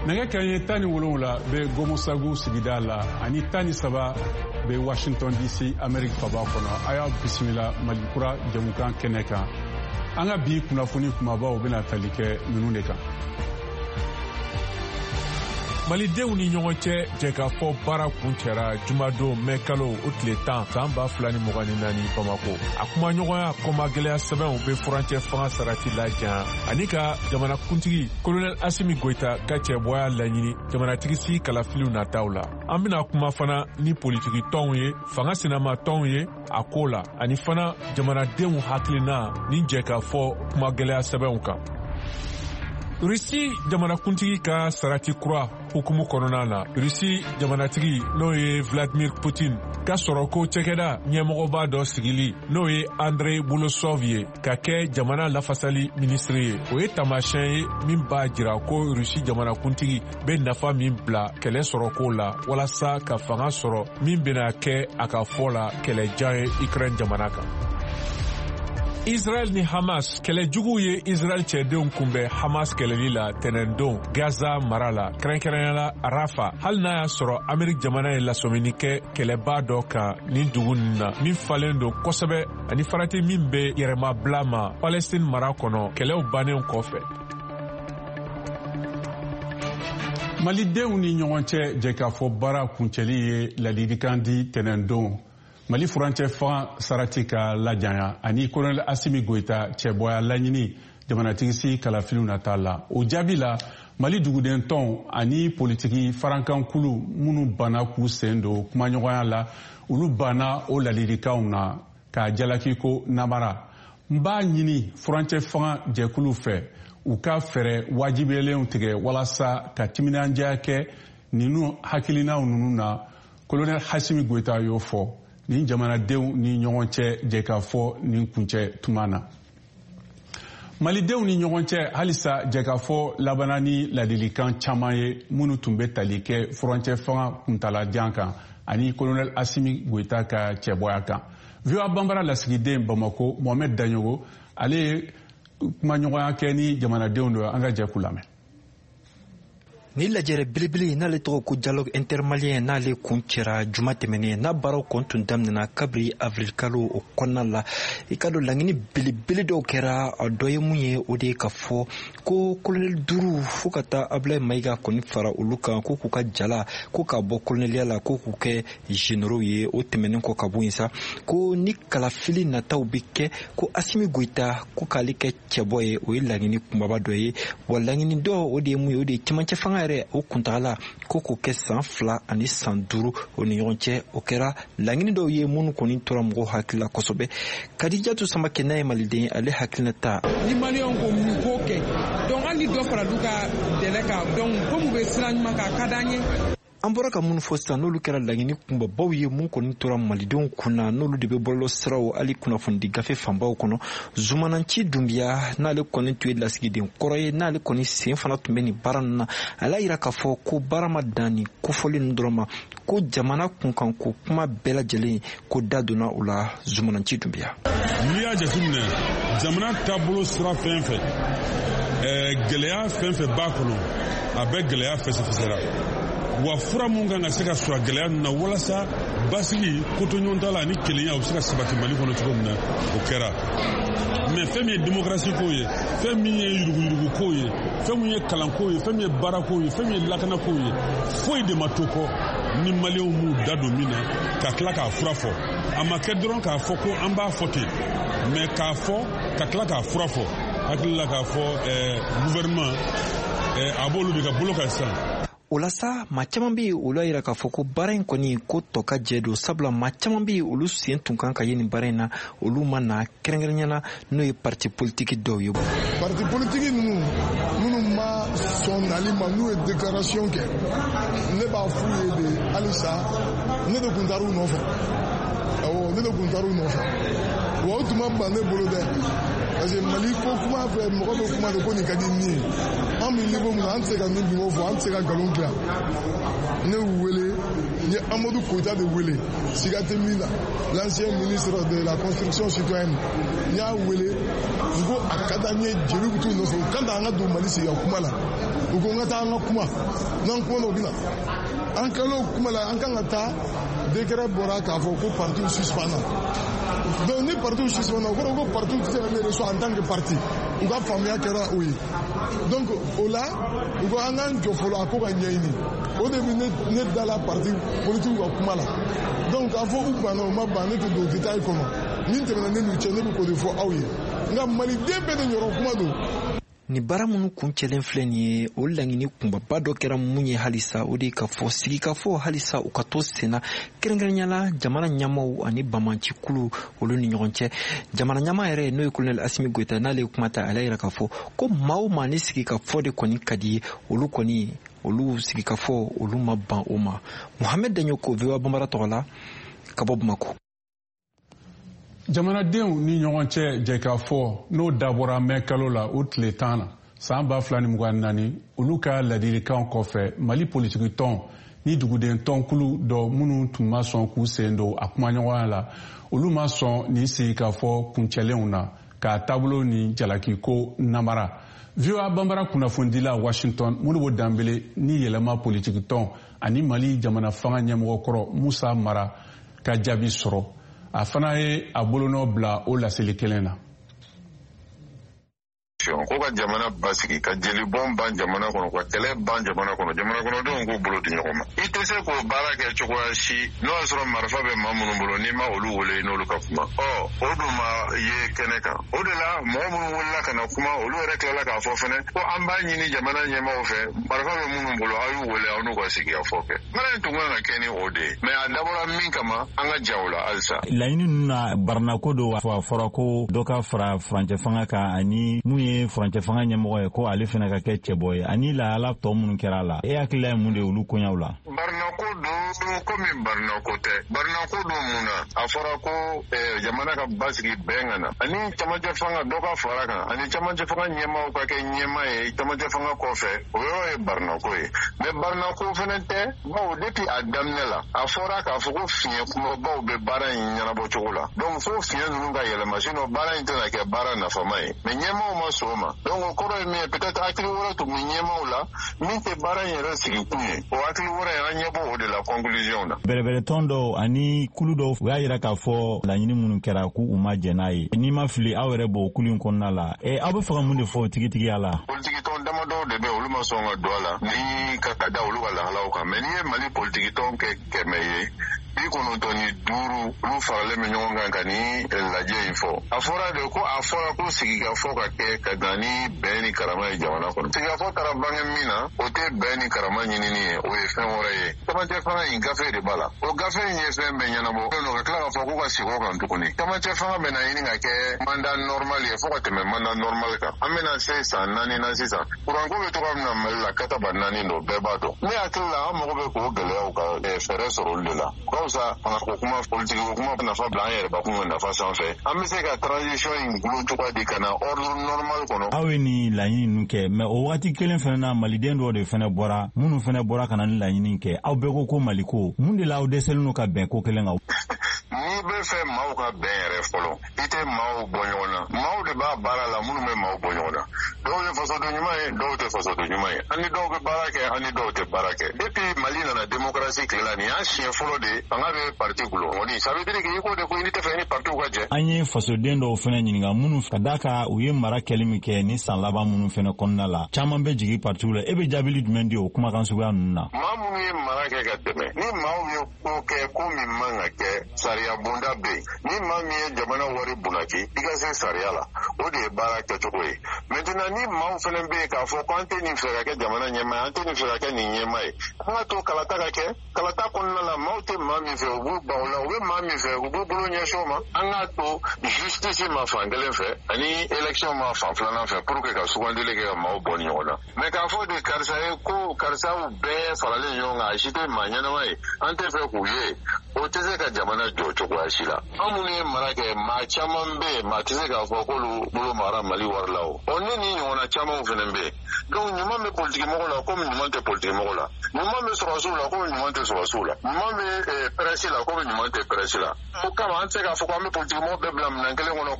nɛgɛ kanɲɛ 17 bɛ Gomosagu sigida la ani 13 bɛ Washington DC Amérique faba kɔnɔ. A y'a bisimila Malikura jamukan kɛnɛ kan. An ka bi kunnafoni kumabaw bɛna tali kɛ ninnu de kan. Malidenw ni ɲɔgɔn cɛ jɛkafɔ baara kun cɛra jumadon mɛ kalo o tile 10 san 2024 Bamako. A kuma ɲɔgɔnya kɔma gɛlɛya sɛbɛnw bɛ furancɛ fanga sarati lajan ani ka jamanakuntigi Colonel Assimi Goïta ka cɛbɔya laɲini jamanatigisi kalafiliw nataw la. An bɛna kuma fana ni politiki tɔnw ye, fanga sinama tɔnw ye a ko la ani fana jamanadenw hakilina ni jɛkafɔ kuma gɛlɛya sɛbɛnw kan. Rusi jamanakuntigi ka sarati kura hukumu kɔnɔna na. Rusi jamanatigi n'o ye Vladimir Putin ka sɔrɔ ko cɛkɛda ɲɛmɔgɔba dɔ sigili n'o ye Andrei Boulosov ye ka kɛ jamana lafasali minisiri ye. O ye tamasiyɛn ye min b'a jira ko Rusi jamanakuntigi bɛ nafa min bila kɛlɛ sɔrɔko la walasa ka fanga sɔrɔ min bɛna kɛ a ka fɔ la kɛlɛjan ye Ukraine jamana kan. Israel ni Hamas kɛlɛjuguw ye Israel cɛdenw kunbɛn Hamas kɛlɛli la tɛnɛndon Gaza mara la kɛrɛnkɛrɛnyala Rafa hali n'a y'a sɔrɔ Amerik jamana ye lasɔmini kɛ kɛlɛba dɔ kan nin dugu ninnu na min falen don kosɛbɛ ani farati min bɛ yɛrɛmabila ma Palestine mara kɔnɔ kɛlɛw bannen kɔfɛ. Malidenw ni ɲɔgɔn cɛ jɛkafɔ baara kuncɛli ye ladilikan di tɛnɛndon Mali furancɛ fanga sarati ka lajanya ani Colonel Assimi Goïta cɛbɔya laɲini jamanatigisi kalafiliw nata la. O jaabi la Mali duguden tɔn ani politiki farankankulu minnu banna k'u sen don kumaɲɔgɔnya la olu banna o ladilikanw na ka jalaki ko namara. N b'a ɲini furancɛ fanga jɛkulu fɛ u ka fɛɛrɛ wajibiyelenw tigɛ walasa ka timinandiya kɛ ninnu hakilinaw ninnu na. Colonel Assimi Goïta y'o fɔ. Nin jamanadenw ni ɲɔgɔn cɛ jɛkafɔ nin kuncɛ tuma na. Malidenw ni ɲɔgɔn cɛ halisa jɛkafɔ labanna ni ladilikan caman ye minnu tun bɛ tali kɛ furancɛ fanga kuntalajan kan ani Colonel Assimi Goïta ka cɛbɔya kan. VOA Banbara lasigiden Bamako Mohamed Daɲogo ale ye kumaɲɔgɔnya kɛ ni jamanadenw dɔ an ka jɛku lamɛn. Ni lajɛrɛ belebele n'ale tɔgɔ ko dialogue intermalien n'ale kun cɛra juma tɛmɛnen n'a baaraw kɔn tun daminɛna kabiri avril kalo o kɔnɔna la. I ka dɔn laɲini belebele dɔw kɛra a dɔ ye mun ye o de ye ka fɔ ko colonel 5 fo ka taa Ablaye Mayiga kɔni fara olu kan ko k'u ka jala ko ka bɔ coloneliya la ko k'u kɛ généraux ye. O tɛmɛnen kɔ ka bɔ yen sa ko ni kalafili nataw bɛ kɛ ko Assimi Goïta ko k'ale kɛ cɛbɔ ye o ye laɲini kunbaba dɔ ye. Wa laɲini dɔ o de ye mun ye o de ye cɛmancɛ fanga yɛrɛ o kuntagala ko k'o kɛ san 2 ani san 5 o ni ɲɔgɔn cɛ o kɛra laɲini dɔw ye minnu kɔni tora mɔgɔw hakilila kosɛbɛ. Kadijatu Samakɛ n'a ye maliden ale hakilina ta. Ni maliyɛnw ko mun k'o kɛ donc hali dɔ fara du ka dɛlɛ kan donc ko mun bɛ sira ɲuman kan a ka d'an ye. An bɔra ka mun fɔ sisan n'olu kɛra laɲini kunbabaw ye mun kɔni tora malidenw kunna n'olu de bɛ bɔlɔ siraw hali kunnafoni gafe fanbaw kɔnɔ. Zumananci Dunbiya n'ale kɔni tun ye lasigiden kɔrɔ ye n'ale kɔni sen fana tun bɛ nin baara ninnu na ala yira k'a fɔ ko baara ma dan nin kofɔli ninnu dɔrɔn ma ko jamana kunkan ko kuma bɛɛ lajɛlen ko da donna o la. Zumananci Dunbiya. N'i y'a jateminɛ jamana taabolo sira fɛn fɛn gɛlɛya fɛn fɛn b'a kɔnɔ a bɛ gɛlɛya fɛsɛfɛsɛra. Wa fura mun kan ka se ka sɔrɔ gɛlɛya ninnu na walasa basigi kotoɲɔgɔnta la ni kelenya u bɛ se ka sabati Mali kɔnɔ cogo min na o kɛra. Mais fɛn min ye démocratie ko ye, fɛn min ye yuruguyurugu ko ye, fɛn min ye kalanko ye, fɛn min ye baarako ye, fɛn min ye lakanako ye, foyi de ma to kɔ ni maliyɛnw m'u da don min na ka tila k'a fura fɔ. A ma kɛ dɔrɔn k'a fɔ ko an b'a fɔ ten mais k'a fɔ ka tila k'a fura fɔ. Hakili la k'a fɔ gouvernement a b'olu de ka bolo kan sisan. O la sa maa caman bɛ yen olu y'a yira k'a fɔ ko baara in kɔni ko tɔ ka jɛ don sabula maa caman bɛ yen olu sen tun kan ka ye nin baara in na olu ma na kɛrɛnkɛrɛnnenya n'o ye parti politique dɔw ye. Parti politique minnu ma sɔn nali ma n'u ye déclaration kɛ ne b'a f'u ye de halisa ne de kun taar'u nɔfɛ awɔ ne de kun taar'u nɔfɛ wa o tun ma ban ne bolo dɛ parce que Mali ko kuma fɛ mɔgɔ bɛ kuma de ko nin ka di nin ye an bɛ niveau min na an tɛ se ka nin bingo fɔ an tɛ se ka nkalon dilan ne wele n ye Amadou Koita de wele siga tɛ min na l'ancien ministre de la construction citoyenne n y'a wele n ko a ka d'an ye jeliw bɛ t'u nɔfɛ u kan t'an ka don Mali sigi kuma la u ko n ka taa an ka kuma n'an kumana o bɛ na an kɛlen kuma la an kan ka taa décret bɔra k'a fɔ ko parti suspendra donc ni parti suspendra o kɔrɔ ko parti tɛ se ka ne reçoit en tant que parti u ka faamuya kɛra o ye donc o la u ko an k'an jɔ fɔlɔ a ko ka ɲɛɲini o de bɛ ne da la parti politique ka kuma la donc k'a fɔ u banna o ma ban ne tɛ don détail kɔnɔ min tɛmɛna ne n'u cɛ ne bɛ k'o de fɔ aw ye nka maliden bɛɛ de ɲɔgɔn kuma don. Ni bara minnu kuncɛlen filɛ nin ye o laɲini kunbaba dɔ kɛra mun ye halisa o de ka fɔ sigikafɔ halisa u ka to senna kɛrɛnkɛrɛnyala jamana ɲɛmaw ani bamanci kulu olu ni ɲɔgɔn cɛ jamana ɲɛma yɛrɛ n'o ye Colonel Assimi Goïta n'ale ye kuma ta ale yɛrɛ ka fɔ ko maa o maa ni sigikafɔ de kɔni ka di ye olu kɔni olu sigikafɔ olu ma ban o ma. Mohamed Danyoko VOA Bambara tɔgɔ la ka bɔ Bamako. Jamanadenw ni ɲɔgɔn cɛ jɛkafɔ n'o dabɔra mɛn kalo la o tile 10 na san 2024 olu ka ladilikan kɔfɛ Mali politiki tɔn ni duguden tɔnkulu dɔ minnu tun ma sɔn k'u sen don a kumaɲɔgɔnya la olu ma sɔn ni sigikafɔ kuncɛlenw na k'a taabolo ni jalakiko namara. VOA Bambara kunnafondila Washington Modibo Dambele ni yɛlɛma politiki tɔn ani Mali jamana fanga ɲɛmɔgɔ kɔrɔ Musa Mara ka jaabi sɔrɔ. A fana ye a bolonɔ bila o laseli kelen na. Ko ka jamana basigi ka jelibɔn ban jamana kɔnɔ ka kɛlɛ ban jamana kɔnɔ jamanadenw k'u bolo di ɲɔgɔn ma. I tɛ se k'o baara kɛ cogoya si n'o y'a sɔrɔ marifa bɛ maa minnu bolo n'i ma olu wele n'olu ka kuma. O dun ma ye kɛnɛ kan. O de la mɔgɔ minnu wulila ka na kuma olu yɛrɛ tilala k'a fɔ fɛnɛ ko an b'a ɲini jamana ɲɛmaaw fɛ marifa bɛ minnu bolo a y'u wele aw n'u ka sigikafɔ kɛ. Mara in tun kan ka kɛ ni o de ye mais a dabɔra min kama an ka ja o la halisa. Laɲini ninnu na baranako do a fɔra ko dɔ ka fara furancɛ fanga kan ani mun ye furancɛ fanga ɲɛmɔgɔ ye ko ale fana ka kɛ cɛbɔ ye ani lahala tɔ minnu kɛra la e hakilila ye mun de olu koɲaw la. Baranako don komi baranako tɛ baranako don mun na a fɔra ko jamana ka basigi bɛn ka na ani camancɛ fanga dɔ ka fara kan ani camancɛ fanga ɲɛmaaw ka kɛ ɲɛmaa ye camancɛ fanga kɔfɛ o yɔrɔ ye baranako ye mais baranako fana tɛ bawo depuis a daminɛ la a fɔra k'a fɔ ko fiɲɛ kumabaw bɛ baara in ɲɛnabɔ cogo la donc fo fiɲɛ ninnu ka yɛlɛma sinon baara in tɛna kɛ baara nafama ye mais ɲɛmaaw ma sɔn o ma donc o kɔrɔ ye min ye peut-être hakili wɛrɛ tun bɛ ɲɛmaaw la min tɛ baara in yɛrɛ sigi kun ye o hakili wɛrɛ an ɲɛ bɔ o de la conclusion na. Bɛrɛbɛrɛtɔn dɔw ani kulu dɔw u y'a yira k'a fɔ laɲini minnu kɛra k'u ma jɛn n'a ye n'i ma fili aw yɛrɛ b'o kulu in kɔnɔna la aw bɛ fɛ ka mun de fɔ tigitigiya la. Politikitɔn damadɔw de bɛ olu ma sɔn ka don a la ni ka da olu ka lahalaw kan mais n'i ye Mali politikitɔn kɛ 100 ye 95 olu faralen bɛ ɲɔgɔn kan ka ni lajɛ in fɔ a fɔra de ko sigikafɔ ka kɛ ka dan ni bɛn ni karama ye jamana kɔnɔ sigikafɔ taara bange min na o tɛ bɛn ni karama ɲinini ye o ye fɛn wɛrɛ ye camancɛ fanga in gafe de b'a la o gafe in ye fɛn bɛɛ ɲɛnabɔ ka tila k'a fɔ k'u ka sigi o kan tuguni camancɛ fanga bɛna ɲini ka kɛ mandat normal ye fo ka tɛmɛ mandat normal kan an bɛna se san 4 na sisan kuranko bɛ togoya min na Mali la kataba 4 don bɛɛ b'a dɔn ne hakili la an mago bɛ k'o gɛlɛyaw ka fɛɛrɛ sɔrɔ olu de la sa fangako kuma politiki ko kuma nafa bila an yɛrɛ bakun ka nafa sanfɛ an bɛ se ka transition in gulo cogoya di ka na ordre normal kɔnɔ. Aw ye ni laɲini ninnu kɛ mais o waati kelen fana na maliden dɔw de fana bɔra minnu fana bɔra ka na ni laɲini kɛ aw bɛɛ ko Mali ko mun de la aw dɛsɛlen don ka bɛn ko kelen kan. N'i bɛ fɛ maaw ka bɛn yɛrɛ fɔlɔ i tɛ maaw bɔ ɲɔgɔn na maaw de b'a baara la minnu bɛ maaw bɔ ɲɔgɔn na dɔw ye fasoden ɲuman ye dɔw tɛ fasoden ɲuman ye ani dɔw bɛ baara kɛ ani dɔw tɛ baara kɛ depuis Mali nana démocratie tilela nin y'a siɲɛ fɔlɔ de fanga bɛ parti bolo o ni ça veut dire que i ko de ko i tɛ fɛ ni partiw ka jɛ. An ye fasoden dɔw fana ɲininka minnu ka d'a kan u ye mara kɛli min kɛ ni san laban minnu fana kɔnɔna la caman bɛ jigin partiw la e bɛ jaabili jumɛn di o kumakan suguya ninnu na. Maa minnu ye mara kɛ ka tɛmɛ ni maaw ye ko kɛ ko min man ka kɛ sariya bonda bɛ yen ni maa min ye jamana wari bunaki i ka se sariya la o de ye baara kɛcogo ye maintenant ni maaw fana bɛ yen k'a fɔ ko an tɛ nin fɛ ka kɛ jamana ɲɛmaa ye an tɛ nin fɛ ka kɛ nin ɲɛmaa ye an ka to kalata ka kɛ kalata kɔnɔna la maaw tɛ maa min fɛ u b'u ban o la u bɛ maa min fɛ u b'u bolo ɲɛsin o ma an ka to justice ma fan kelen fɛ ani élection ma fan filanan fɛ pour que ka sugandili kɛ ka maaw bɔ ni ɲɔgɔn na mais k'a fɔ de karisa ye ko karisaw bɛɛ faralen ɲɔgɔn kan a si tɛ ye maa ɲɛnama ye an tɛ fɛ k'u ye o tɛ se ka jamana jɔ cogoya si la an minnu ye mara kɛ maa caman bɛ yen maa tɛ se k'a fɔ k'olu bolo mara Mali wari la o ne ni ɲɔgɔnna camanw fana bɛ yen donc ɲuman bɛ politikimɔgɔw la komi ɲuman tɛ politikimɔgɔw la ɲuman bɛ sɔrɔdasiw la komi ɲuman tɛ sɔrɔdasiw la ɲuman bɛ presse la komi ɲuman tɛ presse la o kama an tɛ se k'a fɔ ko an bɛ politikimɔgɔw bɛɛ bila minɛn kelen kɔnɔ